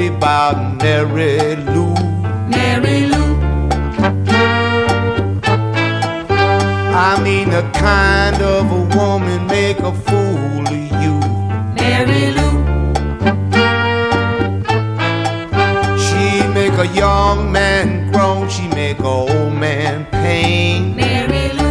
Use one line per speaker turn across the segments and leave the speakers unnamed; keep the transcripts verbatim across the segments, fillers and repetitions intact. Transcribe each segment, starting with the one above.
me about Mary Lou.
Mary Lou.
I mean the kind of a woman make a fool of you.
Mary Lou.
She make a young man groan, she make a old man pain.
Mary Lou.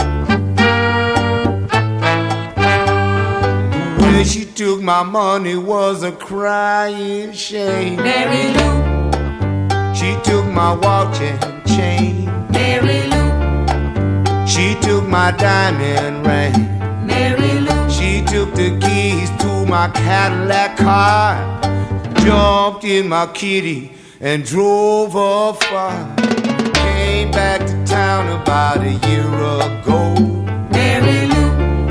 The way she took my money was a crying shame.
Mary Lou.
She took my watch and chain.
Mary Lou.
She took my diamond ring.
Mary Lou.
She took the keys to my Cadillac car, jumped in my kitty and drove off far. Came back to town about a year ago.
Mary Lou.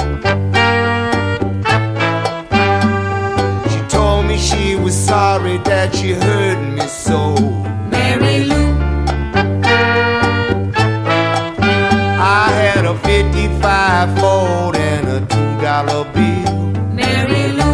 She told me she was sorry that she hurt me so.
Mary Lou.
I had a fifty-five Ford and a two dollar bill.
Mary Lou.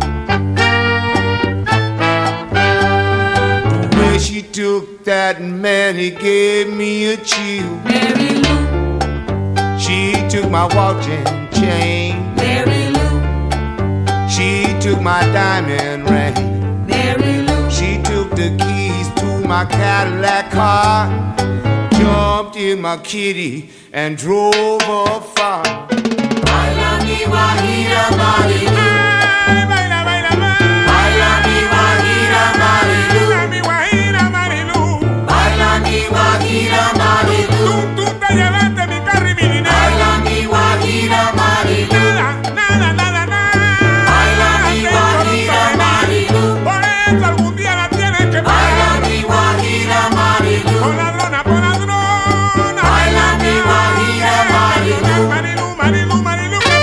The way she took that man, he gave me a chill.
Mary Lou.
She took my watch and chain.
Mary Lou.
She took my diamond ring.
Mary Lou.
She took the keys to my Cadillac car, jumped in my kitty and drove off far.
Baila mi guajira Marilu.
Baila, baila, baila.
Baila mi guajira Marilu.
Mi guajira Marilu.
Baila mi guajira Marilu.
Tú, tú te llevaste mi carro y mi dinero.
Baila mi guajira Marilu.
Nada, nada, nada, nada.
Baila mi guajira Marilu.
Por eso algún día la tienes que pagar.
Baila mi guajira Marilu.
Por ladrona, por ladrona.
Baila mi guajira Marilu.
Marilu, Marilu, Marilu, que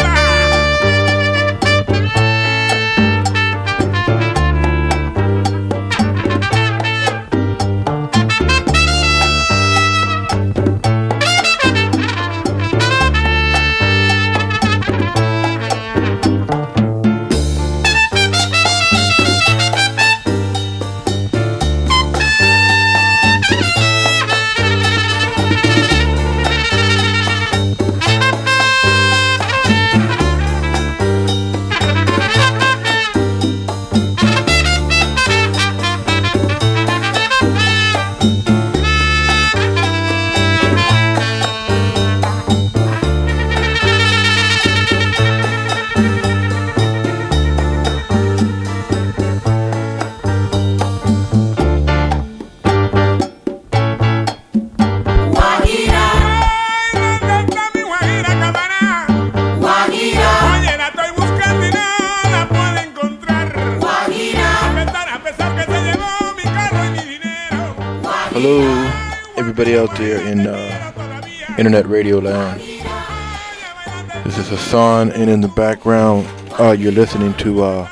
everybody out there in uh, internet radio land. This is Hassan, and in the background, uh, you're listening to uh,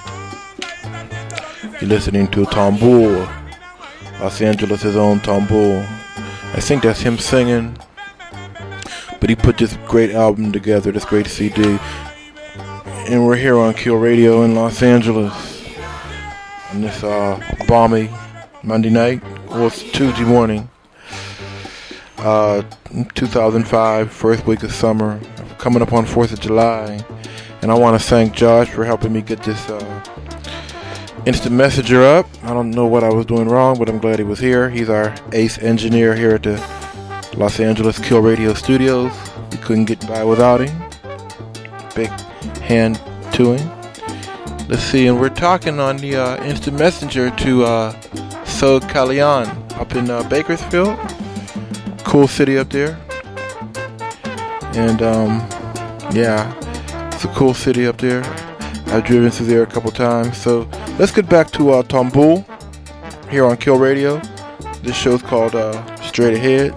you're listening to Tambul, Los Angeles' own Tambul. I think that's him singing, but he put this great album together, this great C D, and we're here on Kill Radio in Los Angeles on this uh, balmy Monday night, well, it's Tuesday morning. Uh, two thousand five, first week of summer, coming up on fourth of July, and I want to thank Josh for helping me get this uh, instant messenger up. I don't know what I was doing wrong, but I'm glad he was here. He's our ace engineer here at the Los Angeles Kill Radio Studios. We couldn't get by without him. Big hand to him. Let's see, and we're talking on the uh, instant messenger to uh, So Kalyan up in uh, Bakersfield. Cool city up there, and um, yeah, it's a cool city up there. I've driven through there a couple times. So let's get back to uh, Tambul here on Kill Radio. This show's called uh, Straight Ahead.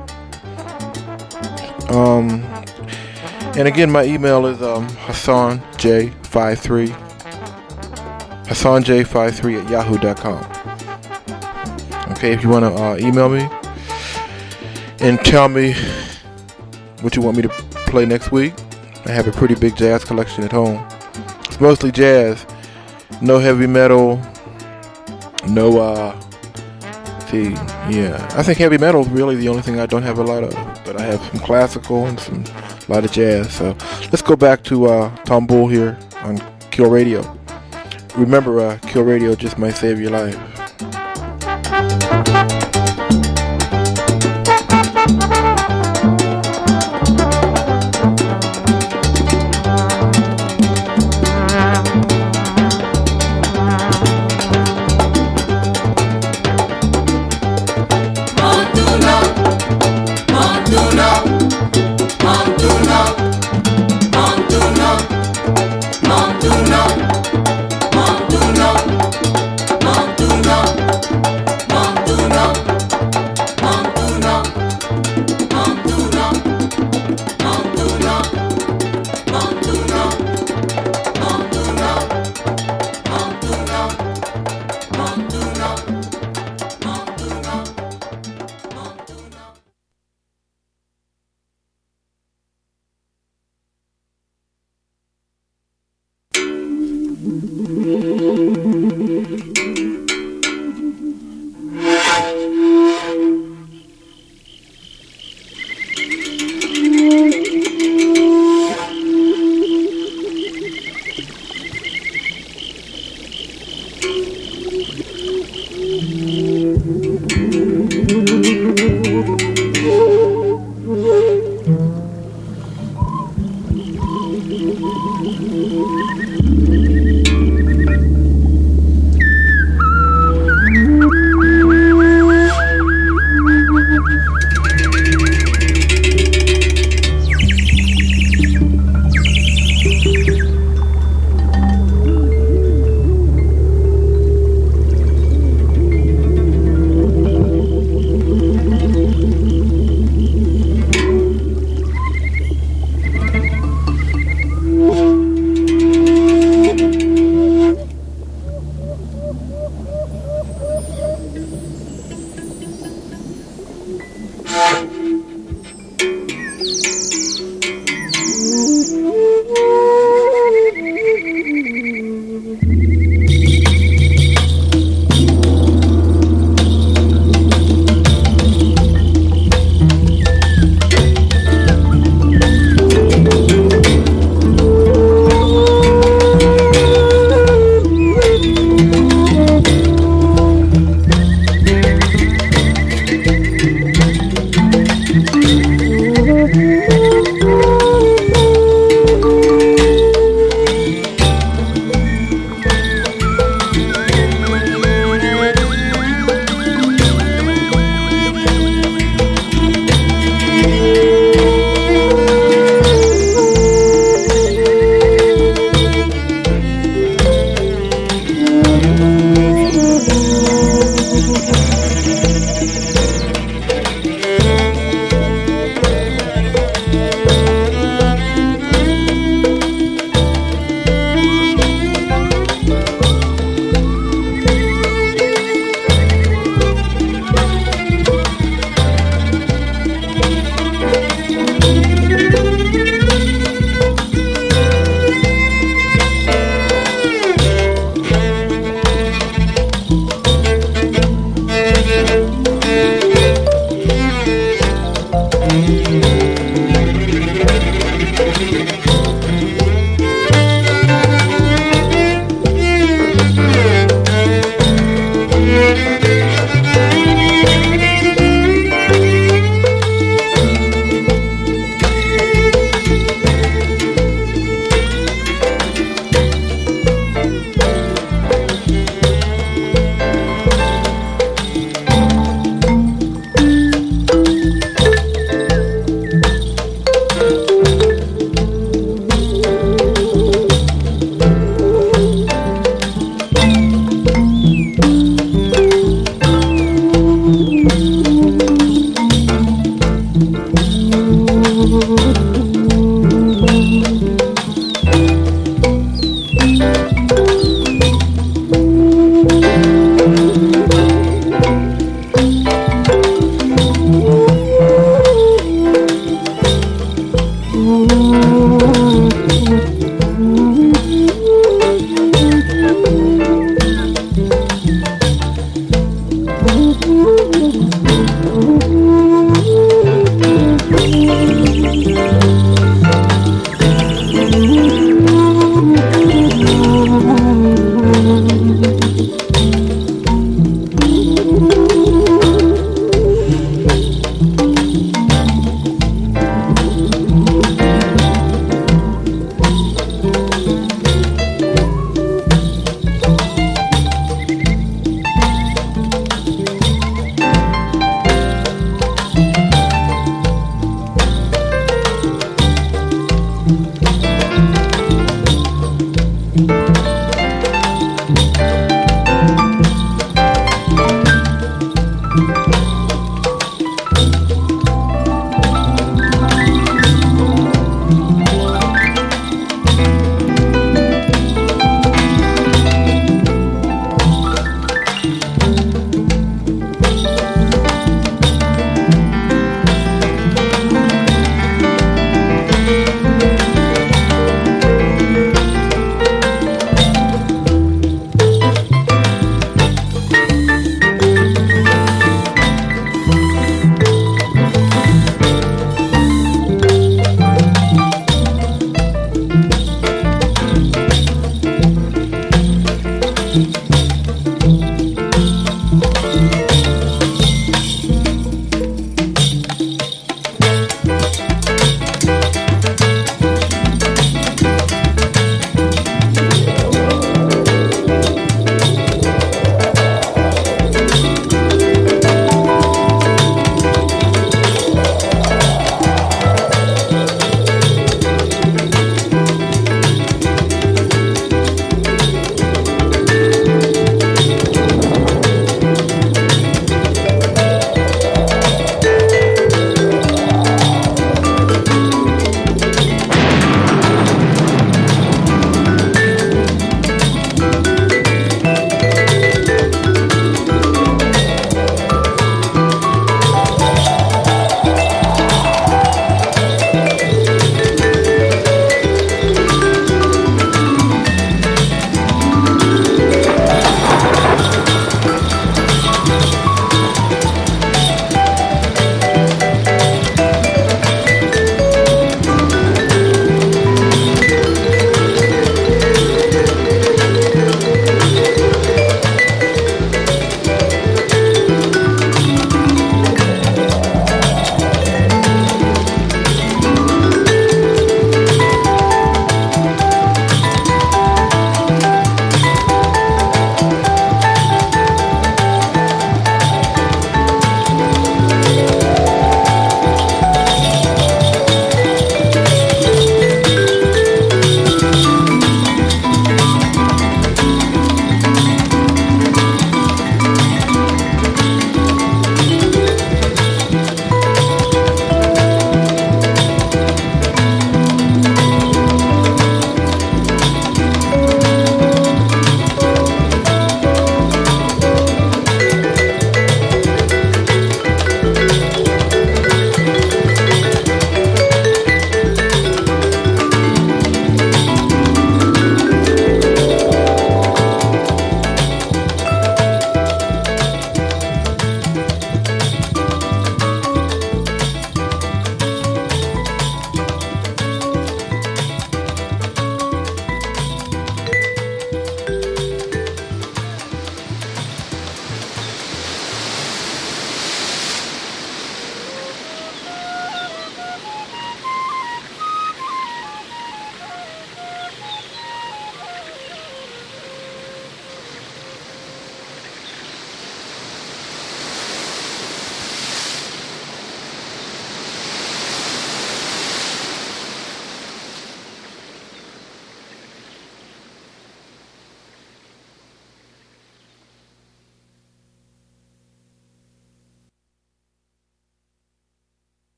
Um, and again, my email is um, Hassan J fifty-three, Hassan J fifty-three at yahoo dot com. Okay, if you want to uh, email me and tell me what you want me to play next week. I have a pretty big jazz collection at home. It's mostly jazz, no heavy metal, No, uh, see, yeah, I think heavy metal is really the only thing I don't have a lot of, but I have some classical and some a lot of jazz. So let's go back to uh, Tom Bull here on Kill Radio. Remember, uh, Kill Radio just might save your life.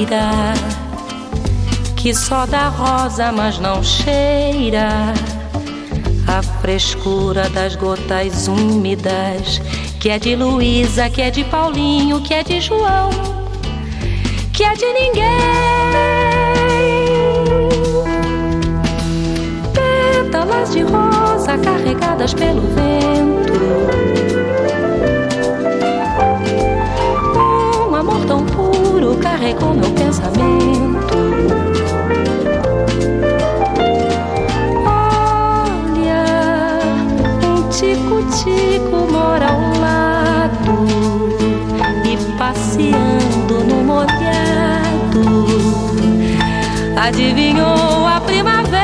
loira que só dá rosa, mas não cheira a frescura das gotas úmidas, que é de Luísa, que é de Paulinho, que é de João, que é de ninguém. Pétalas de rosa carregadas pelo vento, um amor tão puro carregou meu pensamento. Tico-tico mora ao lado e passeando no molhado adivinhou a primavera.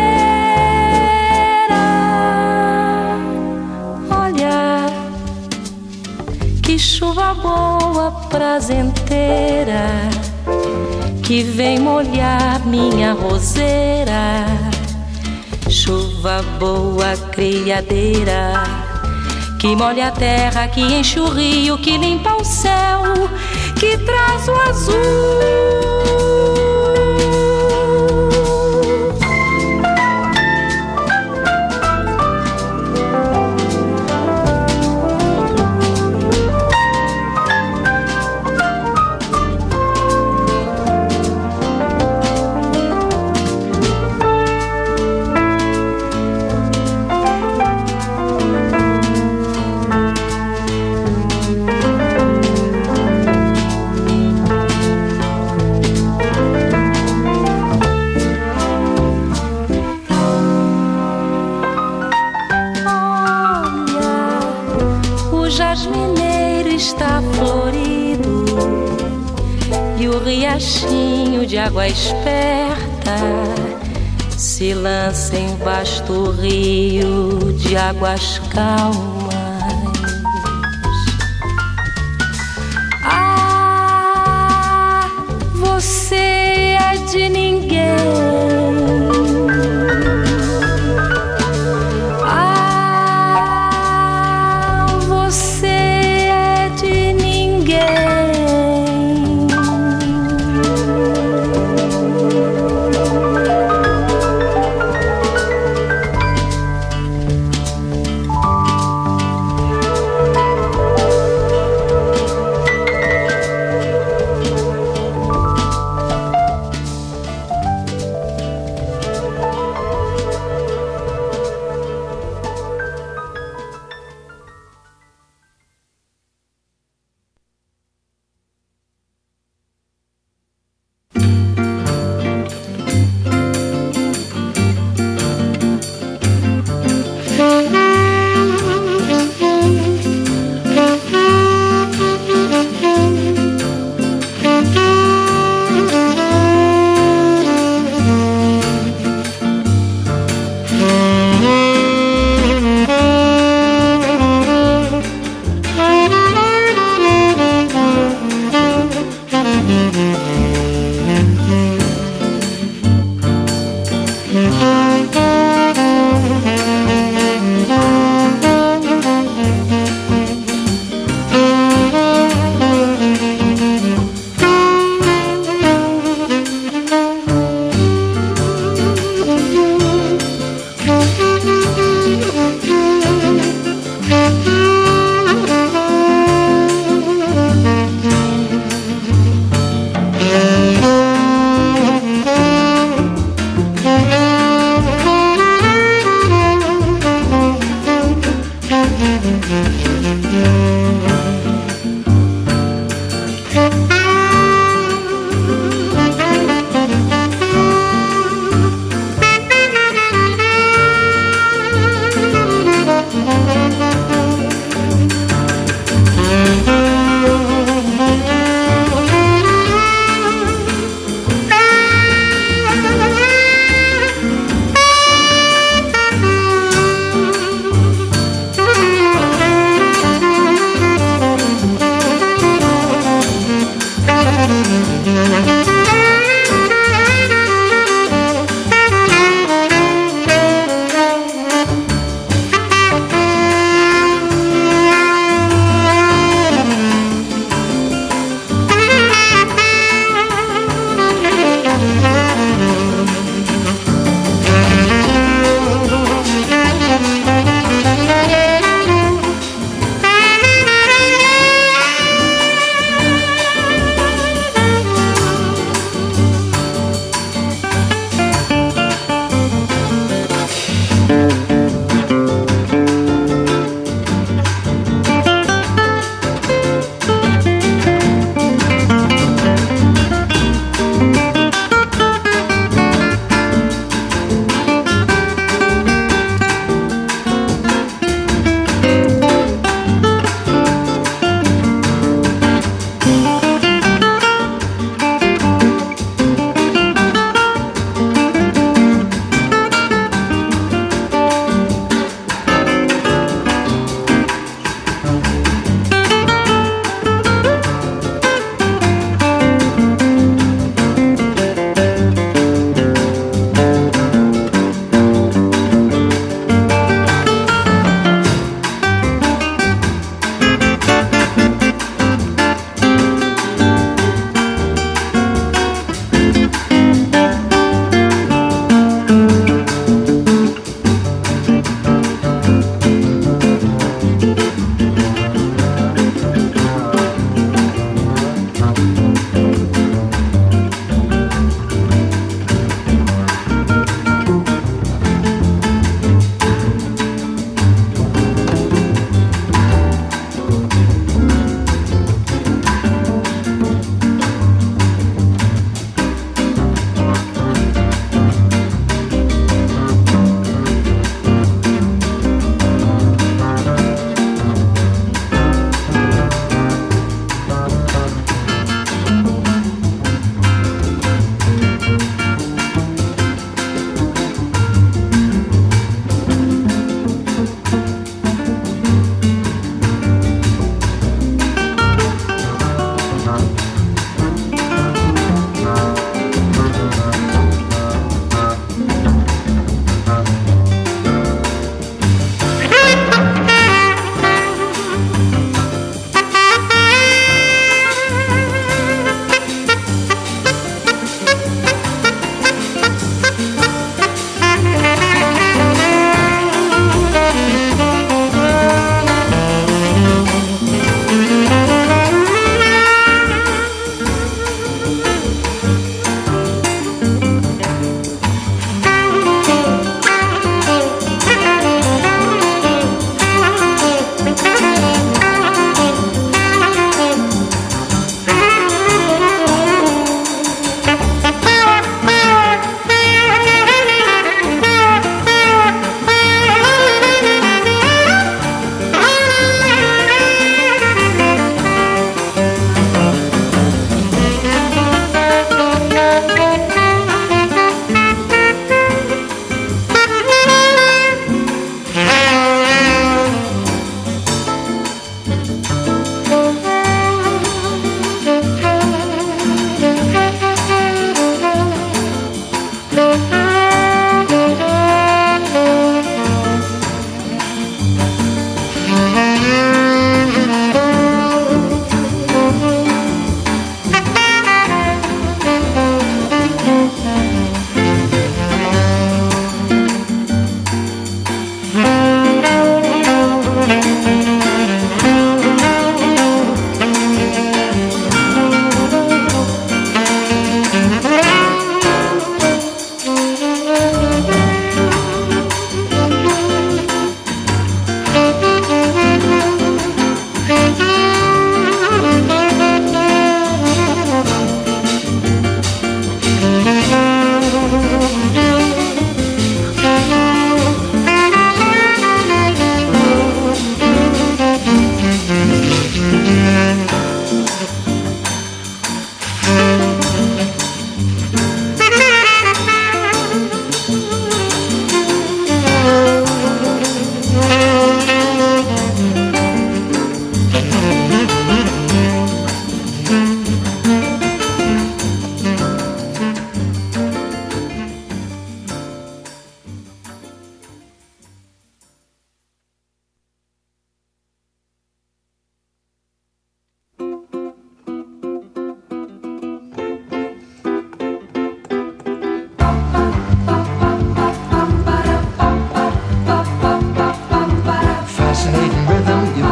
Olha que chuva boa, prazenteira, que vem molhar minha roseira. Chuva boa, criadeira, que molha a terra, que enche o rio, que limpa o céu, que traz o azul. Riachinho de água esperta se lança em vasto rio de águas calmas. Ah, você é de ninguém. Ah, você é de ninguém.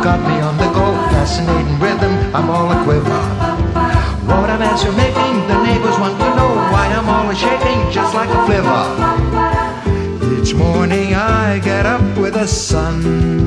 got me on the go, fascinating rhythm, I'm all a quiver. What a mess you're making, the neighbors want to know why I'm always shaking just like a flivver. Each morning I get up with the sun,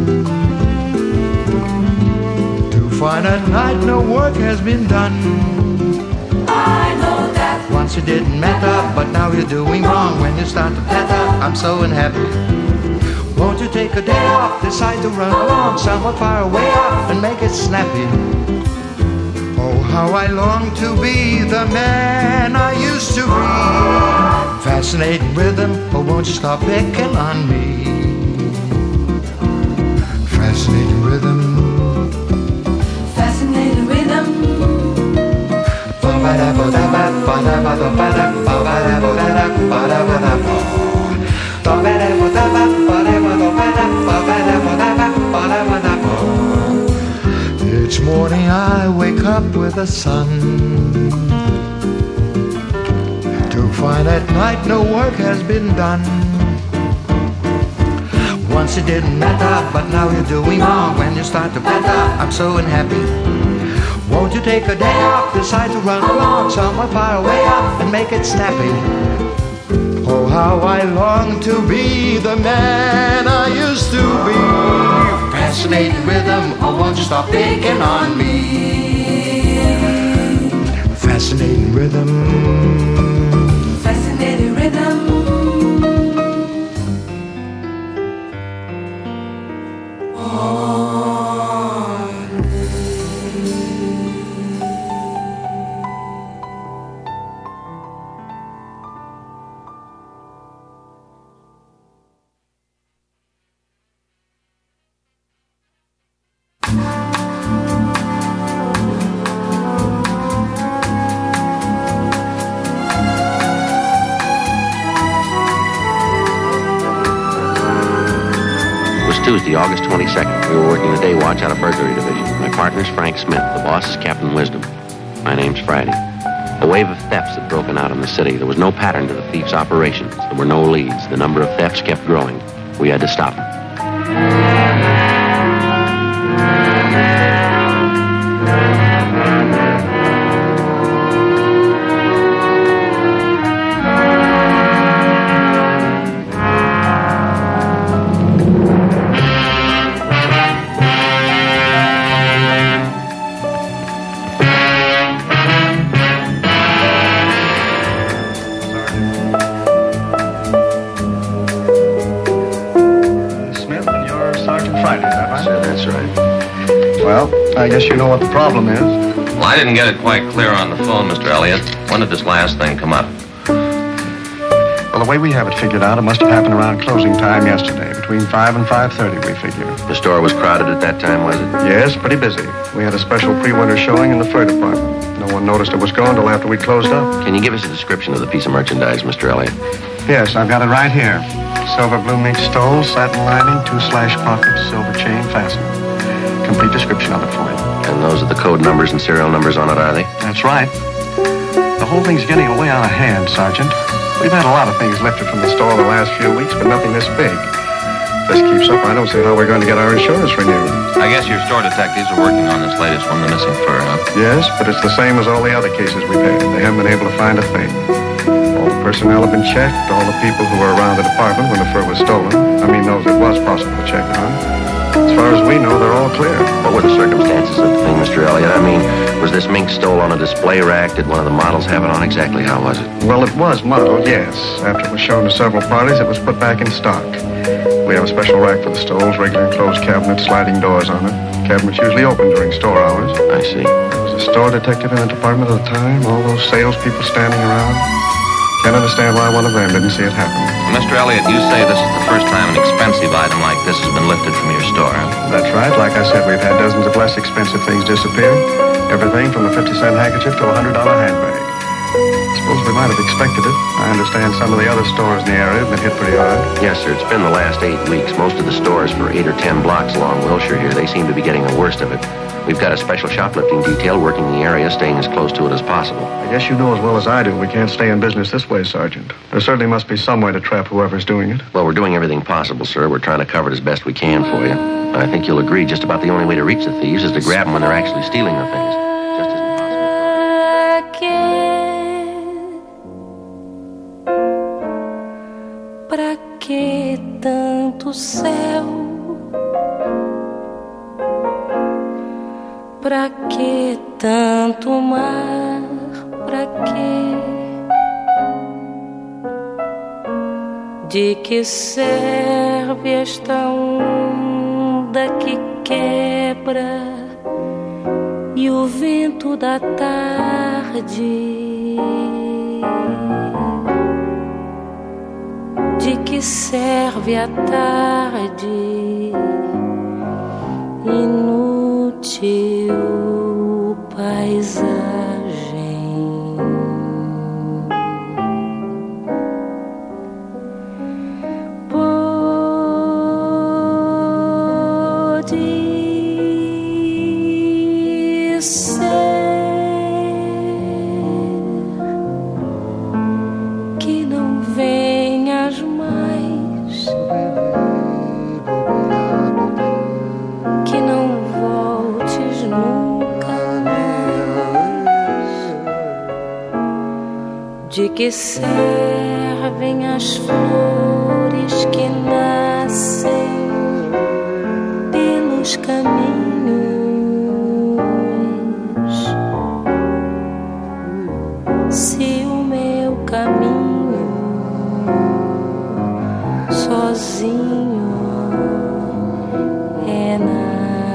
to find at night no work has been done.
I know that
once it didn't matter, but now you're doing wrong. When you start to patter, I'm so unhappy. Won't you take a day off, decide to run along somewhere far away off and make it snappy? Oh, how I long to be the man I used to be. Fascinating rhythm, oh won't you stop picking on me? Fascinating rhythm,
fascinating rhythm.
Each morning I wake up with the sun, to find at night no work has been done. Once it didn't matter, but now you're doing wrong. When you start to patter, I'm so unhappy. Won't you take a day off, decide to run along somewhere far away up and make it snappy? Oh, how I long to be the man I used to be. Fascinating rhythm, oh won't you stop picking on me? Fascinating rhythm,
Fascinating rhythm.
Tuesday, August twenty-second. We were working the day watch on a burglary division. My partner's Frank Smith. The boss is Captain Wisdom. My name's Friday. A wave of thefts had broken out in the city. There was no pattern to the thief's operations. There were no leads. The number of thefts kept growing. We had to stop them.
I guess you know what the problem is.
Well, I didn't get it quite clear on the phone, Mister Elliott. When did this last thing come up?
Well, the way we have it figured out, it must have happened around closing time yesterday, between five and five thirty, we figure.
The store was crowded at that time, was it?
Yes, pretty busy. We had a special pre-winter showing in the fur department. No one noticed it was gone till after we closed up.
Can you give us a description of the piece of merchandise, Mister Elliott?
Yes, I've got it right here. Silver blue mink stole, satin lining, two slash pockets, silver chain fastener. Complete description of it for you.
And those are the code numbers and serial numbers on it, are they?
That's right. The whole thing's getting way out of hand, Sergeant. We've had a lot of things lifted from the store the last few weeks, but nothing this big. If this keeps up, I don't see how we're going to get our insurance renewed.
I guess your store detectives are working on this latest one, the missing fur, huh?
Yes, but it's the same as all the other cases we've had. They haven't been able to find a thing. All the personnel have been checked, all the people who were around the department when the fur was stolen. I mean, those it was possible to check on. As far as we know, they're all clear.
What were the circumstances of the thing, Mister Elliott? I mean, was this mink stole on a display rack? Did one of the models have it on? Exactly how was it?
Well, it was modeled, yes. After it was shown to several parties, it was put back in stock. We have a special rack for the stoles, regular enclosed cabinets, sliding doors on it. Cabinets usually open during store hours.
I see.
There was a store detective in the department at the time, all those salespeople standing around. Can't understand why one of them didn't see it happen.
Mister Elliott, you say this is the first time an expensive item like this has been lifted from your store, huh?
That's right. Like I said, we've had dozens of less expensive things disappear. Everything from a fifty cent handkerchief to a one hundred dollar handbag. I suppose we we might have expected it. I understand some of the other stores in the area have been hit pretty hard.
Yes, sir. It's been the last eight weeks. Most of the stores for eight or ten blocks along Wilshire here, they seem to be getting the worst of it. We've got a special shoplifting detail working the area, staying as close to it as possible.
I guess you know as well as I do we can't stay in business this way, Sergeant. There certainly must be some way to trap whoever's doing it.
Well, we're doing everything possible, sir. We're trying to cover it as best we can for you. I think you'll agree just about the only way to reach the thieves is to grab them when they're actually stealing the things. Just as impossible.
Pra que tanto céu? Pra que tanto mar? Pra que? De que serve esta onda que quebra e o vento da tarde? De que serve a tarde? Inútil paisagem. Pode ser que não venhas mais, que não voltes nunca mais. De que servem as flores que nascem pelos caminhos, se o meu caminho sozinho é nada?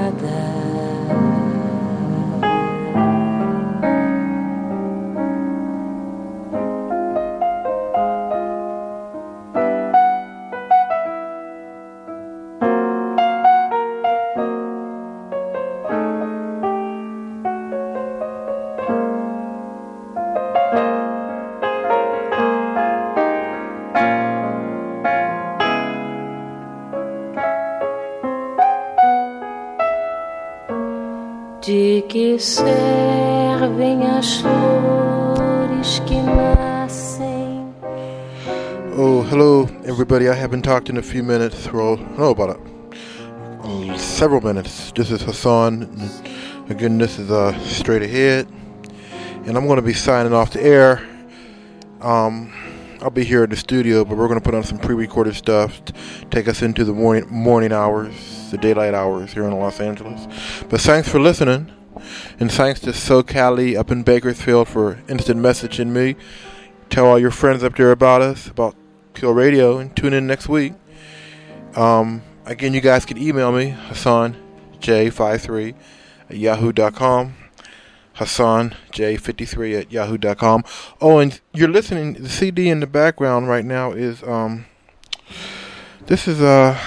De que servem as flores que nascem?
Oh, hello, everybody. I haven't talked in a few minutes. Well, no, about a, um, several minutes. This is Hassan. Again, this is uh, Straight Ahead. And I'm going to be signing off the air. Um, I'll be here in the studio, but we're going to put on some pre-recorded stuff to take us into the morning, morning hours, the daylight hours here in Los Angeles. But thanks for listening. And thanks to SoCali up in Bakersfield for instant messaging me. Tell all your friends up there about us, about Kill Radio, and tune in next week. Um, again, you guys can email me, Hassan J fifty-three at yahoo dot com. Hassan J fifty-three at yahoo dot com. Oh, and you're listening, the C D in the background right now is, um, this is, uh,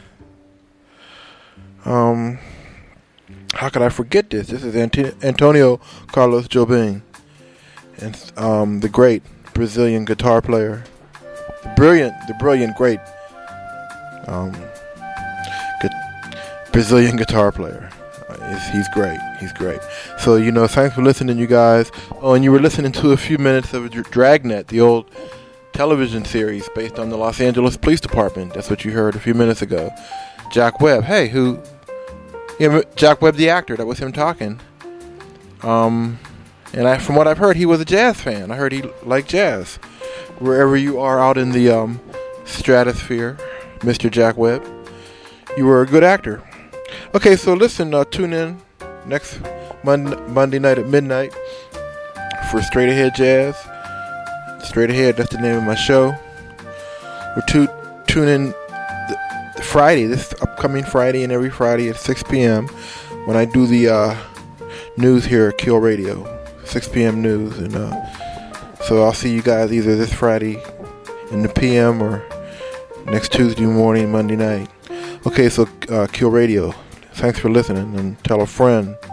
um, how could I forget this? This is Ant- Antonio Carlos Jobim, and um, the great Brazilian guitar player, the brilliant, the brilliant, great um, gu- Brazilian guitar player. Uh, he's great. He's great. So, you know, thanks for listening, you guys. Oh, and you were listening to a few minutes of Dragnet, the old television series based on the Los Angeles Police Department. That's what you heard a few minutes ago. Jack Webb, hey, who... Yeah, Jack Webb, the actor, that was him talking. Um, and I, from what I've heard, he was a jazz fan. I heard he liked jazz. Wherever you are out in the um, stratosphere, Mister Jack Webb, you were a good actor. Okay, so listen, uh, tune in next Monday, Monday night at midnight for Straight Ahead Jazz. Straight Ahead, that's the name of my show. We're tu- tune in Friday, this upcoming Friday, and every Friday at six p.m. when I do the uh, news here at Kill Radio, six p.m. news. And uh, so I'll see you guys either this Friday in the P M or next Tuesday morning, Monday night. Okay, so uh, Kill Radio. Thanks for listening, and tell a friend.